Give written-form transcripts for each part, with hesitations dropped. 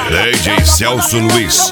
DJ Celso Luiz.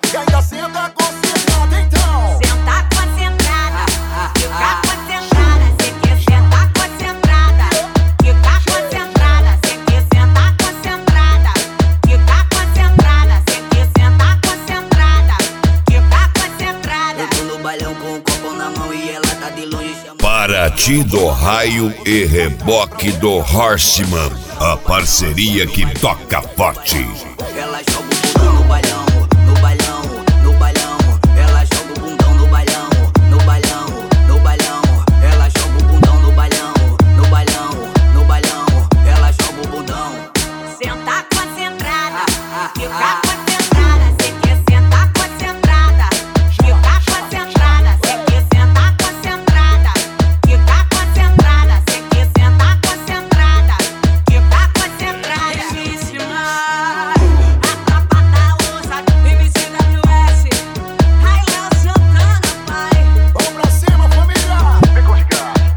Paraty do Raio e Reboque do Horseman, a parceria que toca forte. Ela joga o bundão no bailão, no bailão, no bailão. Ela joga o bundão no bailão, no bailão, no bailão. Ela joga o bundão no bailão, no bailão, no bailão. Ela joga o bundão. Sentar concentrada, ficar concentrada. Cê quer sentar concentrada, ficar concentrada. Cê quer sentar concentrada, ficar concentrada. Cê quer sentar concentrada, ficar concentrada. A tropa da ousa, MCWS, Railão Santana, pai. Vamos pra cima, família! Vem com os caras.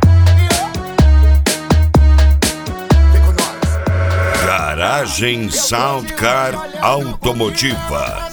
Vem com nós. Garagem Soundcar Automotiva.